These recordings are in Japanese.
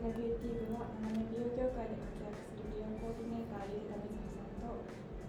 田ビューティー部は長年美容業界で活躍する美容コーディネーター入田瑞穂さんと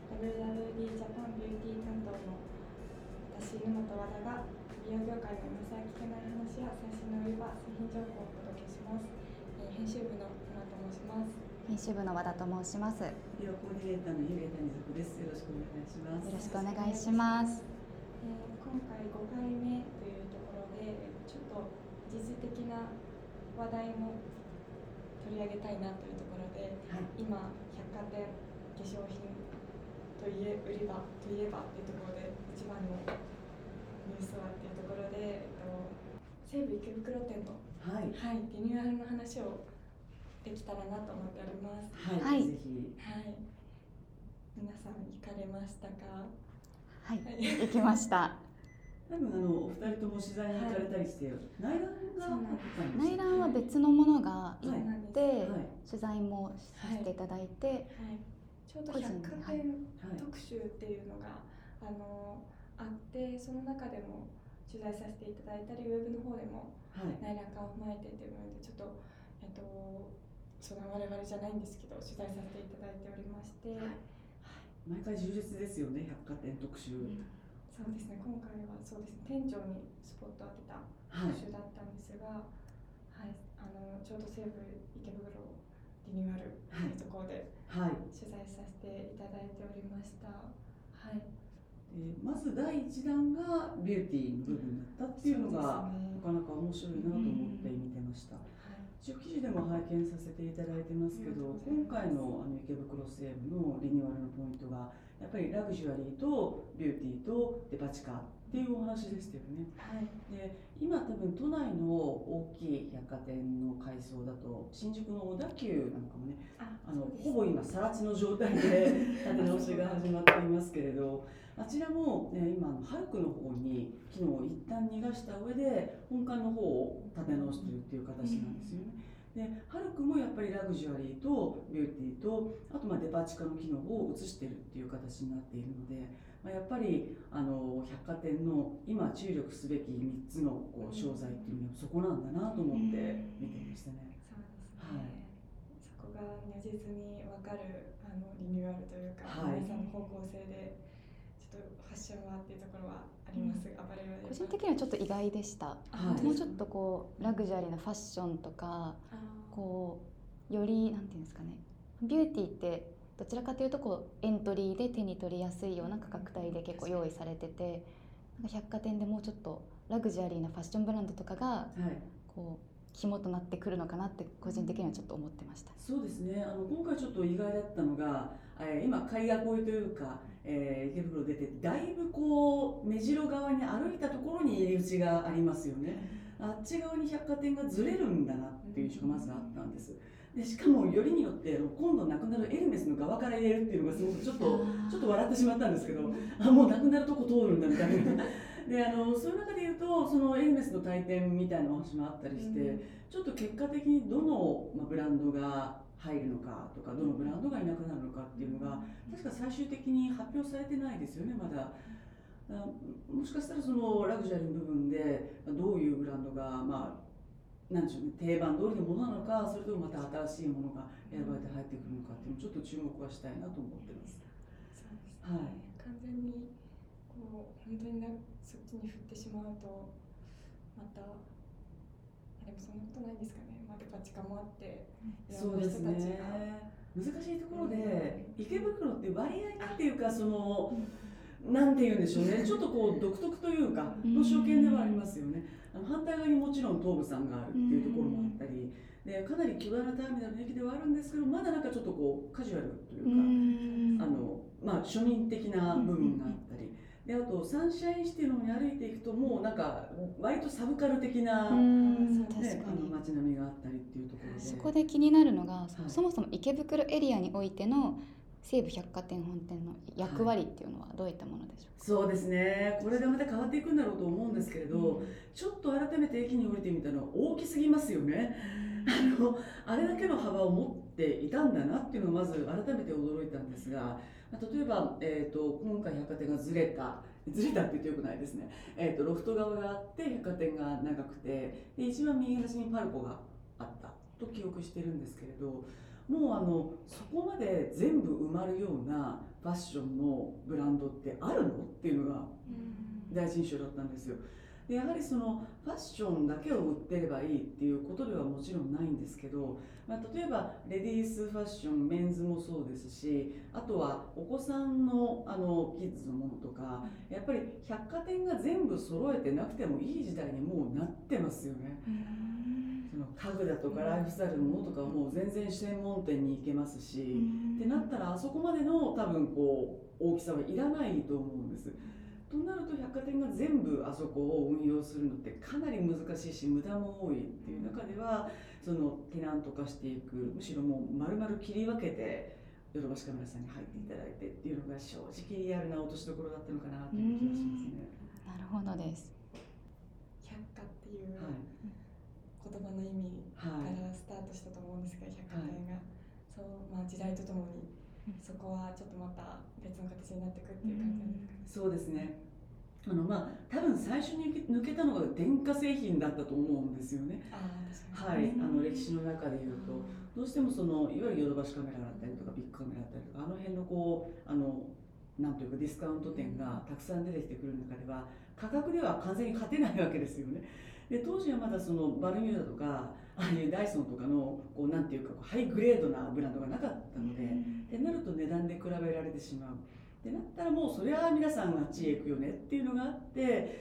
WWD ジャパンビューティー担当の私沼と和田が美容業界の今更聞けない話や最新の売り場製品情報をお届けします。編集部の沼と申します。 編集部の和田と申します。 美容コーディネーターの入田瑞穂です。よろしくお願いします。 よろしくお願いします。 今回5回目というところでちょっと時事的な話題も取り上げたいなというところで、はい、今百貨店化粧品売り場といえばというところで一番のニュースはというところで、西武池袋店の、はいはい、リニューアルの話をできたらなと思っております。 はい、ぜひ、 はい、皆さん行かれましたか？ はい、行きました。 多分お二人とも取材に行かれたりして、内覧があったんです。 内覧は別のものが行って、取材もさせていただいて、 ちょうど百貨店特集っていうのがあって、その中でも取材させていただいたり、ウェブの方でも内覧化を踏まえてっていうのでちょっとその我々じゃないんですけど取材させていただいておりまして、 毎回充実ですよね、百貨店特集。 そうですね、今回はそうですね、店長にスポットを当てた特集だったんですが、ちょうど西武池袋リニューアルというところで取材させていただいておりました。 まず第1弾がビューティーの部分だったっていうのが、なかなか面白いなと思って見てました。一応記事でも拝見させていただいてますけど、今回の池袋西部のリニューアルのポイントがやっぱりラグジュアリーとビューティーとデパ地下っていうお話でしたよね。で、今多分都内の大きい百貨店の改装だと新宿の小田急なんかもね、ほぼ今更地の状態で建て直しが始まっていますけれど、あちらも、今ハルクの方に機能を一旦逃がした上で本館の方を建て直してるっていう形なんですよね。で、ハルクもやっぱりラグジュアリーとビューティーとあとデパ地下の機能を移しているっていう形になっているので、やっぱり百貨店の今注力すべき3つの商材っていうのはそこなんだなと思って見てましたね。 そうですね、そこが如実に分かるリニューアルというか、皆さんの方向性でちょっとファッションはっていうところはありますが、 個人的にはちょっと意外でした。もうちょっとラグジュアリーなファッションとか、よりなんていうんですかね、ビューティーってどちらかというとエントリーで手に取りやすいような価格帯で結構用意されてて、百貨店でもうちょっとラグジュアリーなファッションブランドとかが肝となってくるのかなって個人的にはちょっと思ってました。 そうですね、今回ちょっと意外だったのが、今海岸越えというか、池袋出てだいぶ目白側に歩いたところに入り口がありますよね。あっち側に百貨店がずれるんだなっていう印象がまずあったんです。で、しかもよりによって今度なくなるエルメスの側から入れるっていうのがすごくちょっと笑ってしまったんですけど、もうなくなるとこ通るんだみたいな。で、そういう中で言うとそのエルメスの退店みたいなお話もあったりして、ちょっと結果的にどのブランドが入るのかとか、どのブランドがいなくなるのかっていうのが確か最終的に発表されてないですよね、まだ。もしかしたらそのラグジュアリーの部分でどういうブランドがなんでしょうね、定番通りのものなのか、それともまた新しいものが選ばれて入ってくるのかっていうのをちょっと注目はしたいなと思ってます。 そうですね、完全に本当にそっちに振ってしまうとまたでもそんなことないんですかね。デパ地下もあってそうですね、難しいところで、池袋って割合っていうかなんて言うんでしょうね、ちょっと独特というかの証券ではありますよね。反対側にもちろん東武さんがあるっていうところもあったりで、かなり巨大なターミナルの駅ではあるんですけど、まだなんかちょっとカジュアルというか、庶民的な部分があったりで、あとサンシャインシティの方に歩いていくともうなんか割とサブカル的な、街並みがあったりっていうところで、 そこで気になるのが、そもそも池袋エリアにおいての西武百貨店本店の役割っていうのはどういったものでしょうか？ そうですね、これがまた変わっていくんだろうと思うんですけれど、ちょっと改めて駅に降りてみたら大きすぎますよね。あれだけの幅を持っていたんだなっていうのをまず改めて驚いたんですが、例えば、今回百貨店がずれたって言ってよくないですね。ロフト側があって百貨店が長くて、で一番右端にパルコがあった。 と記憶してるんですけれど、もうそこまで全部埋まるようなファッションのブランドってあるのっていうのが第一印象だったんですよ。でやはりそのファッションだけを売ってればいいっていうことではもちろんないんですけど、例えばレディースファッション、メンズもそうですし、あとはお子さんのキッズのものとか、やっぱり百貨店が全部揃えてなくてもいい時代にもうなってますよね。その家具だとかライフスタイルのものとかはもう全然専門店に行けますし、ってなったらあそこまでの多分こう大きさはいらないと思うんです。となると百貨店が全部あそこを運用するのってかなり難しいし無駄も多いっていう中では、そのテナント化していく、むしろもう丸々切り分けてヨドバシカメラさんに入っていただいてっていうのが正直リアルな落としどころだったのかなという気がしますね。 なるほどです。 百貨っていう言葉の意味からスタートしたと思うんですが、百貨店がそう、時代とともにそこはちょっとまた別の形になっていくっていう感じなんですかね。 そうですね。多分最初に抜けたのが電化製品だったと思うんですよね。はい、歴史の中でいうと、どうしてもそのいわゆるヨドバシカメラだったりとかビッグカメラだったりとか、あの辺のこうなんというかディスカウント店がたくさん出てきてくる中では価格では完全に勝てないわけですよね。で当時はまだそのバルミューダとかああいうダイソンとかのこうなんていうかハイグレードなブランドがなかったので、ってなると値段で比べられてしまう。ってなったらもうそれは皆さんあっちへ行くよねっていうのがあって、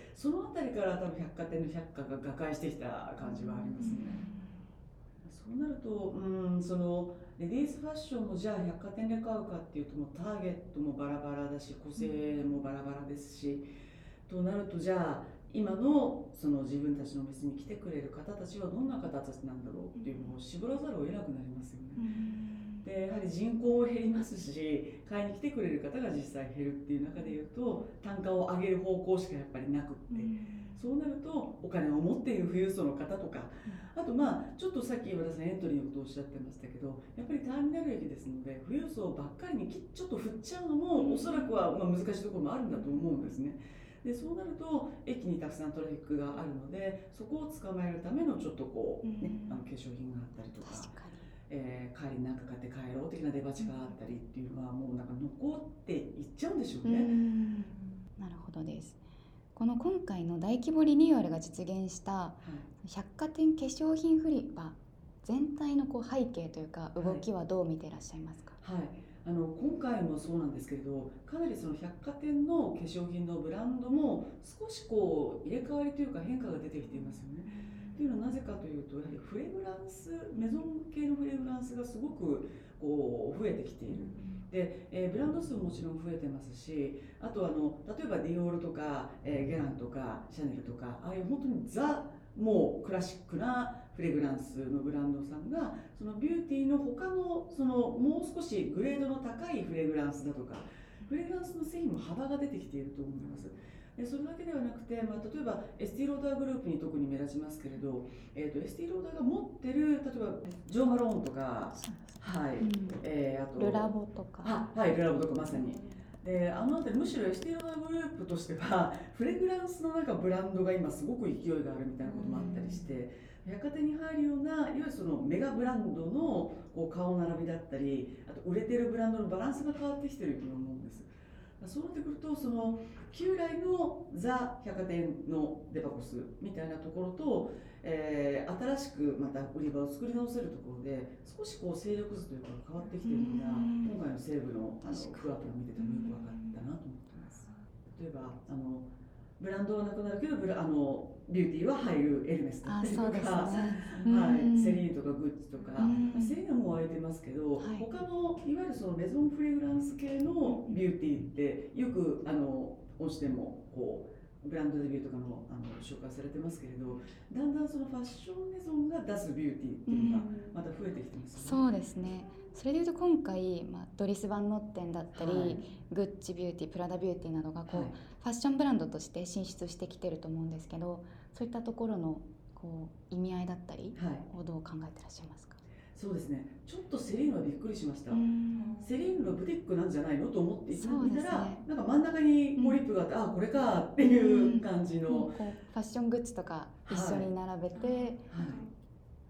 そのあたりから多分百貨店の百貨が瓦解してきた感じはありますね。そうなるとそのレディースファッションもじゃあ百貨店で買うかっていうと、もうターゲットもバラバラだし個性もバラバラですし、となるとじゃあ今のその自分たちのお店に来てくれる方たちはどんな方たちなんだろうっていうのを絞らざるを得なくなりますよね。でやはり人口も減りますし、買いに来てくれる方が実際減るっていう中でいうと単価を上げる方向しかやっぱりなくって、そうなるとお金を持っている富裕層の方とか、あとちょっとさっき和田さんエントリーのことをおっしゃってましたけど、やっぱりターミナル駅ですので富裕層ばっかりにちょっと振っちゃうのもおそらくは難しいところもあるんだと思うんですね。でそうなると駅にたくさんトラフィックがあるので、そこを捕まえるためのちょっとこう、化粧品があったりとか、帰りに何か買って帰ろう的な出鉢があったりっていうのはもうなんか残っていっちゃうんでしょうね。 なるほどです。この今回の大規模リニューアルが実現した百貨店化粧品売り場全体のこう背景というか動きはどう見ていらっしゃいますか？ 今回もそうなんですけれど、かなりその百貨店の化粧品のブランドも少しこう入れ替わりというか変化が出てきていますよね。っていうのはなぜかというと、やはりフレグランス、メゾン系のフレグランスがすごくこう増えてきている。で、ブランド数ももちろん増えてますし、あと例えばディオールとか、ギャランとかシャネルとか、ああいう本当にもうクラシックなフレグランスのブランドさんがそのビューティーの他のそのもう少しグレードの高いフレグランスだとか、フレグランスの製品も幅が出てきていると思います。でそれだけではなくて、例えばエスティローダーグループに特に目立ちますけれど、エスティローダーが持ってる例えばジョー・マローンとか、あとルラボとか、 ルラボとかまさに。であの辺りむしろエスティローダーグループとしてはフレグランスのブランドが今すごく勢いがあるみたいなこともあったりして、百貨店に入るようないわゆるそのメガブランドのこう顔並びだったり、あと売れてるブランドのバランスが変わってきてると思うんです。そうなってくると、その旧来のザ百貨店のデパコスみたいなところと、新しくまた売り場を作り直せるところで少しこう勢力図というか変わってきているのが今回の西武のクワプラ見ててもよく分かったなと思ってます。例えばブランドはなくなるけどビューティーは入るエルメスだったりとか、セリーヌとかグッチとか、セリーヌも空いてますけど、他のいわゆるそのメゾンフレグランス系のビューティーってよく御社でもこうブランドデビューとかの紹介されてますけれど、だんだんそのファッションメゾンが出すビューティーっていうのがまた増えてきてますよね。 そうですね。それでいうと今回、ドリス・バンノッテンだったり、グッチビューティー、プラダビューティーなどがこう、ファッションブランドとして進出してきてると思うんですけど、そういったところのこう意味合いだったりをどう考えてらっしゃいますか？ そうですね、ちょっとセリーヌはびっくりしました。セリーヌのブティックなんじゃないのと思って見たら、なんか真ん中にポリップがあって、これかっていう感じの、 こうファッショングッズとか一緒に並べて、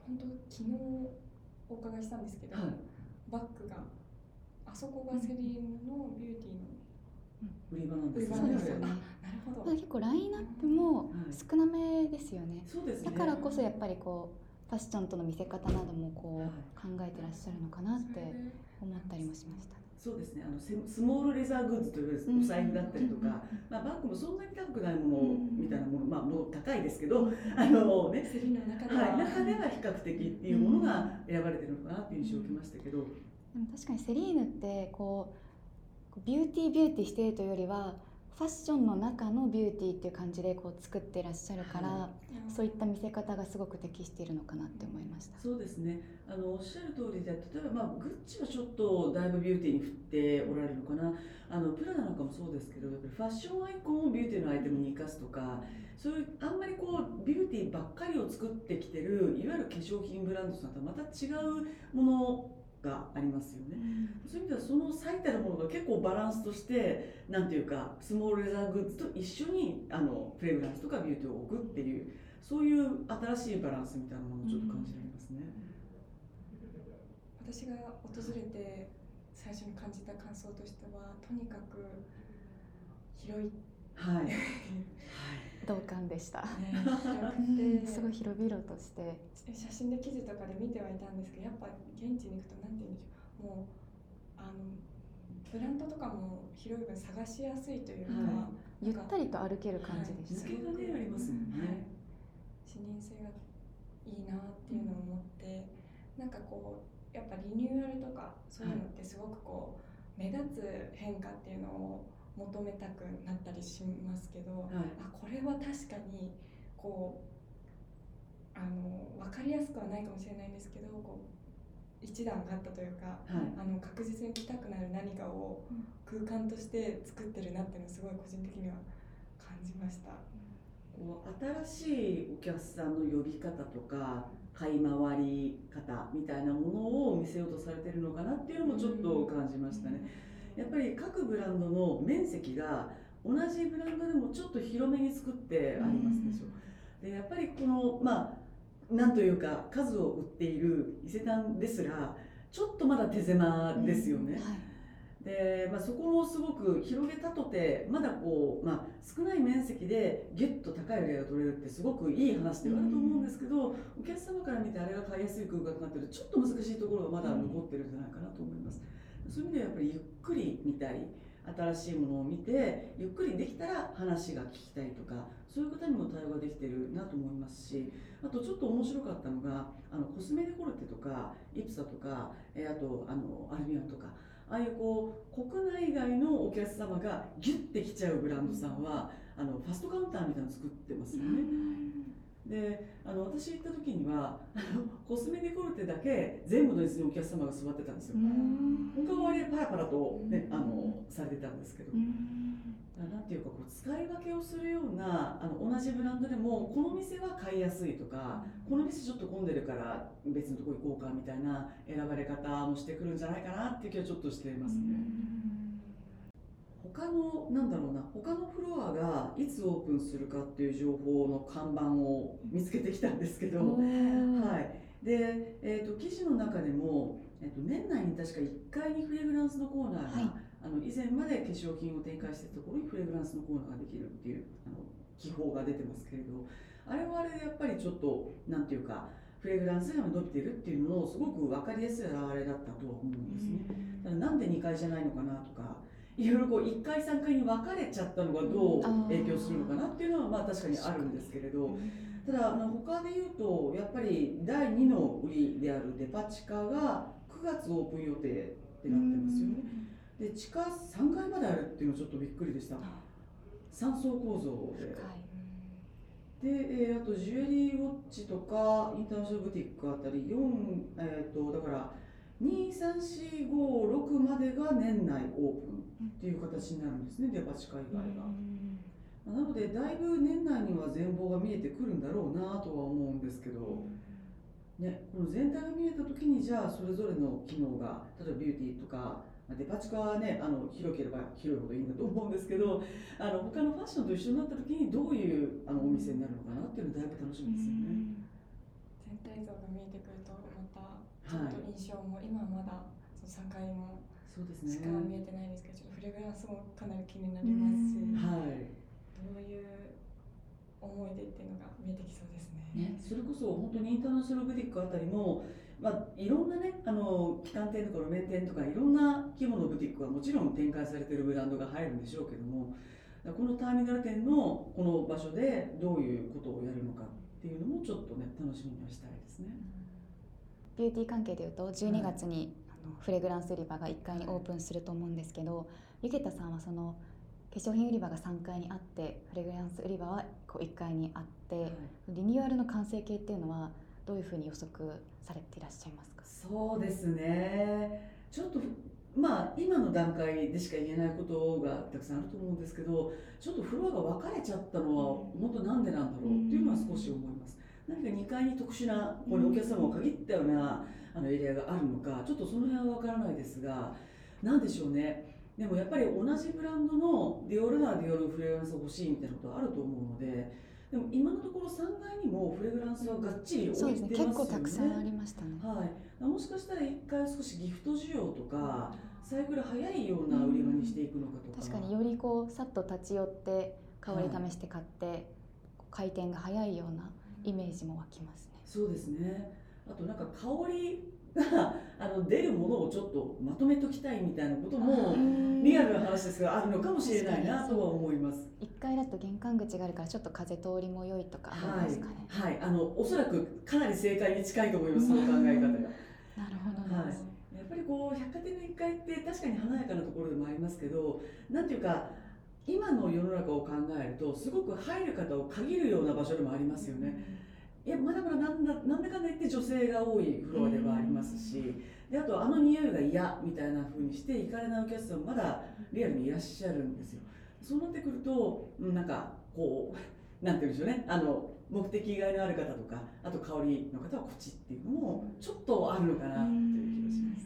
本当昨日お伺いしたんですけど、 はい、 バッグがあそこがセリーヌのビューティーの売り場なんですよそうですよね。 なるほど。 結構ラインナップも少なめですよね。 そうですね。 だからこそやっぱりこうファッションとの見せ方などもこう考えてらっしゃるのかなって思ったりもしました。 そうですね。スモールレザーグッズというお財布だったりとか、バッグもそんなに高くないものみたいなもの、もう高いですけど、 セリーヌの中では、 中では比較的っていうものが選ばれてるのかなっていう印象を受けましたけど、 でも確かにセリーヌってこうビューティーしているというよりはファッションの中のビューティーっていう感じでこう作ってらっしゃるから、そういった見せ方がすごく適しているのかなって思いました。 そうですね。おっしゃる通りで、例えばグッチはちょっとだいぶビューティーに振っておられるのかな。プラダなんかもそうですけど、やっぱりファッションアイコンをビューティーのアイテムに生かすとか、そういうあんまりこうビューティーばっかりを作ってきてるいわゆる化粧品ブランドさんとはまた違うものがありますよね。そういう意味ではその最たるものが結構バランスとしてなんていうかスモールレザーグッズと一緒にフレグランスとかビューティーを置くっていうそういう新しいバランスみたいなものをちょっと感じられますね。 私が訪れて最初に感じた感想としてはとにかく広い、 はい、 同感でした。 広くてすごい広々として写真で記事とかで見てはいたんですけど、やっぱ現地に行くとなんて言うんでしょう、もうブランドとかも広い分探しやすいというか、 ゆったりと歩ける感じでした。 抜けがねありますもんね。 視認性がいいなっていうのを思って、なんかこうやっぱリニューアルとかそういうのってすごくこう目立つ変化っていうのを求めたくなったりしますけど、これは確かにこう分かりやすくはないかもしれないんですけど、こう一段上がったというか、確実に来たくなる何かを空間として作ってるなっていうのをすごい個人的には感じました。 こう新しいお客さんの呼び方とか買い回り方みたいなものを見せようとされてるのかなっていうのもちょっと感じましたね。やっぱり各ブランドの面積が同じブランドでもちょっと広めに作ってありますでしょ。でやっぱりこのなんというか数を売っている伊勢丹ですらちょっとまだ手狭ですよね。でそこもすごく広げたとてまだこう、少ない面積でギュッと高い売り上げが取れるってすごくいい話ではあると思うんですけど、お客様から見てあれが買いやすい空間となってるとちょっと難しいところがまだ残ってるんじゃないかなと思います。そういう意味ではやっぱりゆっくり見たり新しいものを見てゆっくりできたら話が聞きたいとかそういう方にも対応ができてるなと思いますし、あとちょっと面白かったのがコスメデコルテとかイプサとか、あとアルビオンとかああいうこう国内外のお客様がギュッてきちゃうブランドさんはファストカウンターみたいなの作ってますよね。で私行った時にはコスメデコルテだけ全部の椅子にお客様が座ってたんですよ。他はあれパラパラと、ね、されてたんですけど、なんていうかこう使い分けをするような同じブランドでもこの店は買いやすいとか、この店ちょっと混んでるから別のとこ行こうかみたいな選ばれ方もしてくるんじゃないかなっていう気はちょっとしていますね。他の他のフロアがいつオープンするかっていう情報の看板を見つけてきたんですけど、で、記事の中でも、年内に確か1階にフレグランスのコーナーが、以前まで化粧品を展開していたところにフレグランスのコーナーができるっていう記法が出てますけれど、あれはあれでやっぱりちょっとなんていうかフレグランスが伸びてるっていうのをすごく分かりやすい表れだったとは思うんですね。だからなんで2階じゃないのかなとか、いろいろこう1階3階に分かれちゃったのがどう影響するのかなっていうのは確かにあるんですけれど、ただ他で言うとやっぱり第2の売りであるデパ地下が9月オープン予定ってなってますよね。で地下3階まであるっていうのはちょっとびっくりでした。3層構造で。で、あとジュエリーウォッチとかインターナショナルブティックあたり4、だから2、3、4、5、6までが年内オープンっていう形になるんですね、デパ地下以外が。なのでだいぶ年内には全貌が見えてくるんだろうなとは思うんですけど、ね、この全体が見えた時にじゃあそれぞれの機能が例えばビューティーとかデパ地下はね広ければ広いほどいいんだと思うんですけど、他のファッションと一緒になった時にどういうお店になるのかなっていうのだいぶ楽しみですよね。 全体像が見えてくるとまたちょっと印象も、今はまだその3階のそうですね。 しか見えてないんですけど、ちょっとフレグランスもかなり気になりますし、 はい。 どういう思い出っていうのが見えてきそうですね。 それこそ本当にインターナショナルブティックあたりも、いろんなね、旗艦店とか路面店とかいろんな規模のブティックはもちろん展開されているブランドが入るんでしょうけども、このターミナル店のこの場所でどういうことをやるのかっていうのもちょっとね、楽しみにはしたいですね。 ビューティー関係でいうと12月にフレグランス売り場が1階にオープンすると思うんですけど、ゆげたさんはその化粧品売り場が3階にあってフレグランス売り場はこう1階にあって、リニューアルの完成形っていうのはどういうふうに予測されていらっしゃいますか？ そうですね、ちょっと今の段階でしか言えないことがたくさんあると思うんですけど、ちょっとフロアが分かれちゃったのは本当なんでなんだろうっていうのは少し思います。何か2階に特殊なこれお客様を限ったようなエリアがあるのか、ちょっとその辺は分からないですが、なんでしょうね。でもやっぱり同じブランドのディオールならディオールフレグランス欲しいみたいなことはあると思うので、でも今のところ3階にもフレグランスはがっちり置いてますよね。 そうですね、結構たくさんありましたね。 はい、もしかしたら1回少しギフト需要とかサイクル早いような売り場にしていくのかとか、 確かによりこうさっと立ち寄って香り試して買って、回転が早いようなイメージも湧きますね。 そうですね。あとなんか香りが出るものをちょっとまとめときたいみたいなこともリアルな話ですがあるのかもしれないなとは思います。 1階だと玄関口があるからちょっと風通りも良いとかあるんですかね。 はい、おそらくかなり正解に近いと思います、その考え方が。 なるほどです。 やっぱりこう百貨店の1階って確かに華やかなところでもありますけど、なんていうか今の世の中を考えるとすごく入る方を限るような場所でもありますよね。いやまだまだなんだかんだ言って女性が多いフロアではありますし、であと匂いが嫌みたいな風にして行かれないお客さんもまだリアルにいらっしゃるんですよ。そうなってくるとなんかこうなんていうんでしょうね、目的以外のある方とか、あと香りの方はこっちっていうのもちょっとあるのかなっていう気がします。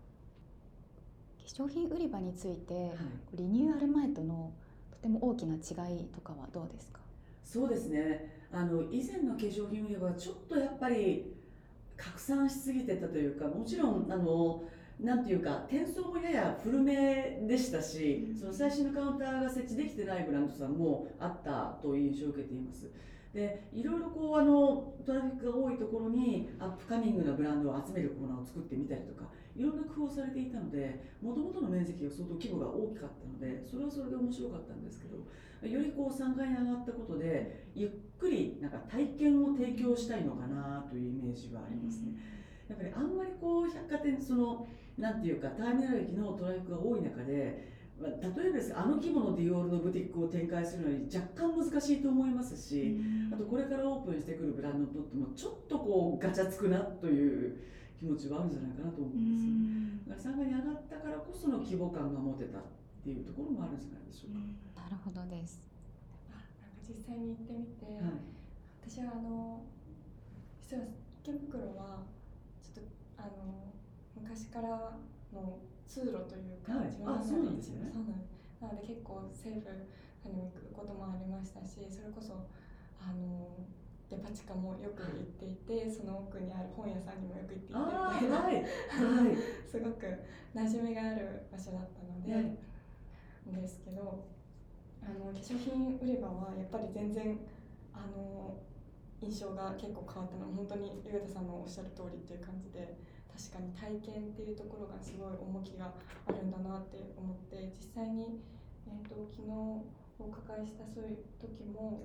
化粧品売り場について、リニューアル前とのとても大きな違いとかはどうですか？ そうですね、以前の化粧品売り場はちょっとやっぱり拡散しすぎてたというか、もちろんなんていうか転送もやや古めでしたし、その最新のカウンターが設置できてないブランドさんもあったという印象を受けています。でいろいろこうトラフィックが多いところにアップカミングなブランドを集めるコーナーを作ってみたりとか、いろんな工夫をされていたので、もともとの面積が相当規模が大きかったので、それはそれで面白かったんですけど、よりこう3階に上がったことでゆっくりなんか体験を提供したいのかなというイメージはありますね。やっぱりあんまりこう百貨店なんていうかターミナル駅のトラフィックが多い中で、例えばですが規模のディオールのブティックを展開するのに若干難しいと思いますし、あとこれからオープンしてくるブランドにとってもちょっとこうガチャつくなという気持ちはあるんじゃないかなと思うんです。だから3階に上がったからこその規模感が持てたっていうところもあるんじゃないでしょうか。 なるほどです。 なんか実際に行ってみて、私は実は池袋はちょっと昔からの通路というか、自分の中で一番なので結構セーフに行くこともありましたし、それこそデパ地下もよく行っていて、その奥にある本屋さんにもよく行っていてみたいな、すごく馴染みがある場所だったので、ですけど化粧品売り場はやっぱり全然印象が結構変わったのは本当にゆげたさんのおっしゃる通りっていう感じで、確かに体験っていうところがすごい重きがあるんだなって思って、実際に、昨日お伺いしたそういう時も、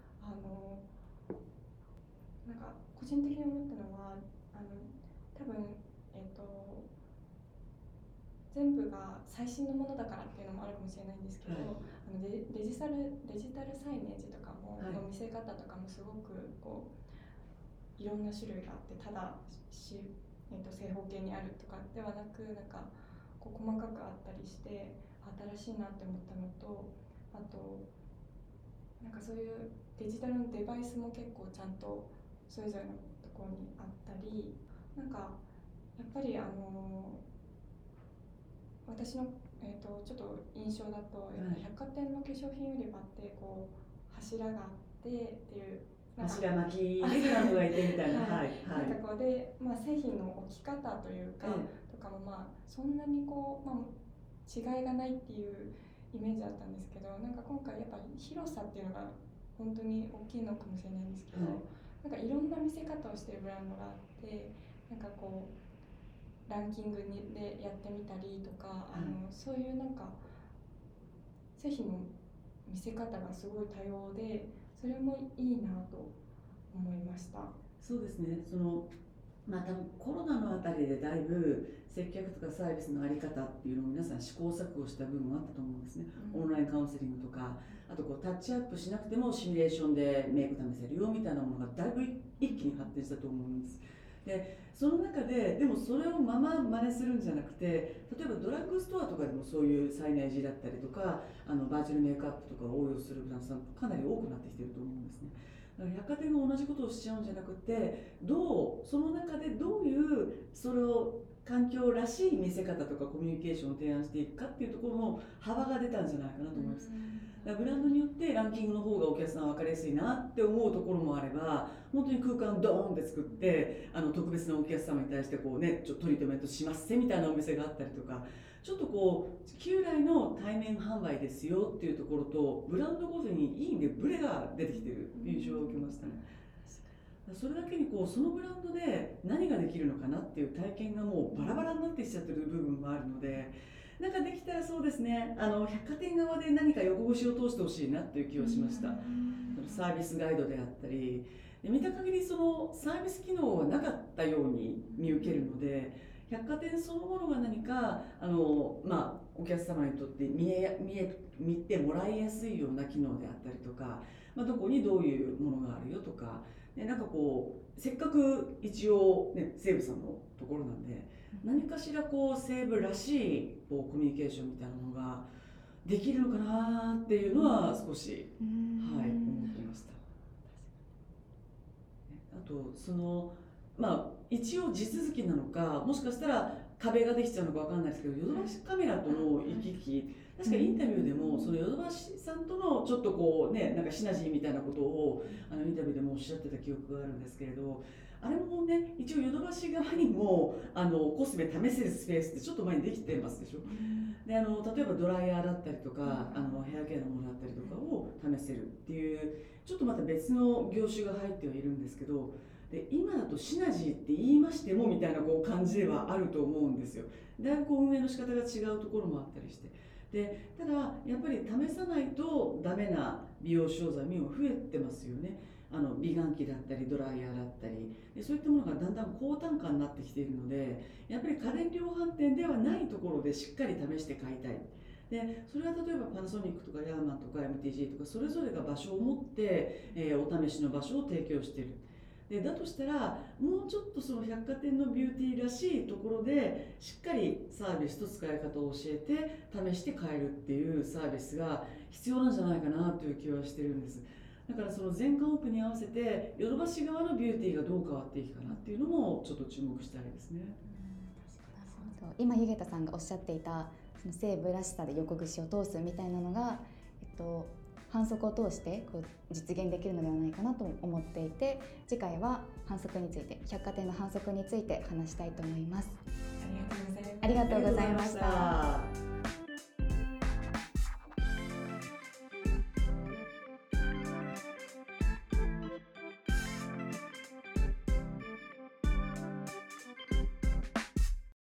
なんか個人的に思ったのは多分、全部が最新のものだからっていうのもあるかもしれないんですけど、デジタルサイネージとかも、見せ方とかもすごくこういろんな種類があって、ただ正方形にあるとかではなく、なんかこう細かくあったりして新しいなって思ったのと、あとなんかそういうデジタルのデバイスも結構ちゃんとそれぞれのところにあったり、なんかやっぱり私の、ちょっと印象だと、やっぱ百貨店の化粧品売り場ってこう柱があってっていう柱巻きでブランドがいてみたいな、 はいはい、なんかこうで、製品の置き方というか、とかもそんなにこう、違いがないっていうイメージだったんですけど、なんか今回やっぱり広さっていうのが本当に大きいのかもしれないんですけど、なんかいろんな見せ方をしてるブランドがあって、なんかこうランキングでやってみたりとか、そういうなんか製品の見せ方がすごい多様で、それもいいなと思いました。 そうですね。多分コロナのあたりでだいぶ接客とかサービスのあり方っていうのを皆さん試行錯誤した部分もあったと思うんですね。オンラインカウンセリングとか、あとこうタッチアップしなくてもシミュレーションでメイク試せるよみたいなものがだいぶ一気に発展したと思うんです。でその中でもそれを真似するんじゃなくて、例えばドラッグストアとかでもそういうサイネージだったりとか、バーチャルメイクアップとかを応用するブランドさんかなり多くなってきてると思うんですね。百貨店が同じことをしちゃうんじゃなくて、その中でどういうそれを環境らしい見せ方とかコミュニケーションを提案していくかっていうところの幅が出たんじゃないかなと思います。だからブランドによってランキングの方がお客さん分かりやすいなって思うところもあれば、本当に空間をドーンって作って特別なお客様に対してこうね、ちょっとトリートメントしますせみたいなお店があったりとか、ちょっとこう旧来の対面販売ですよっていうところとブランドごとにいい意味でブレが出てきてる印象を受けましたね。それだけにこうそのブランドで何ができるのかなっていう体験がもうバラバラになってきちゃってる部分もあるので、なんかできたらそうですね、百貨店側で何か横串を通してほしいなっていう気はしました。サービスガイドであったりで、見た限りそのサービス機能はなかったように見受けるので、百貨店そのものが何かお客様にとって見てもらいやすいような機能であったりとか、どこにどういうものがあるよとか、なんかこうせっかく一応、西武さんのところなんで、何かしらこう西武らしいこうコミュニケーションみたいなのができるのかなっていうのは少し、思ってました。あと一応地続きなのか、もしかしたら壁ができちゃうのかわかんないですけど、ヨドバシカメラとの行き来、確かインタビューでもそのヨドバシさんとのちょっとこうね、なんかシナジーみたいなことをインタビューでもおっしゃってた記憶があるんですけれど、あれもね、一応ヨドバシ側にもコスメ試せるスペースってちょっと前にできてますでしょ。で例えばドライヤーだったりとかヘアケアのものだったりとかを試せるっていう、ちょっとまた別の業種が入ってはいるんですけど、で今だとシナジーって言いましてもみたいなこう感じではあると思うんですよ。だいぶこう運営の仕方が違うところもあったりして、でただやっぱり試さないとダメな美容商材も増えてますよね。美顔器だったりドライヤーだったりで、そういったものがだんだん高単価になってきているので、やっぱり家電量販店ではないところでしっかり試して買いたい。でそれは例えばパナソニックとかヤーマンとか MTG とかそれぞれが場所を持って、お試しの場所を提供している。でだとしたらもうちょっとその百貨店のビューティーらしいところでしっかりサービスと使い方を教えて試して買えるっていうサービスが必要なんじゃないかなという気はしてるんです。だからその全館オープンに合わせてヨドバシ側のビューティーがどう変わっていくかなっていうのもちょっと注目したいですね。 今ゆげたさんがおっしゃっていたその西武らしさで横串を通すみたいなのが、反則を通してこう実現できるのではないかなと思っていて、次回は反則について、百貨店の反則について話したいと思います。 ありがとうございました。 ありがとうございました。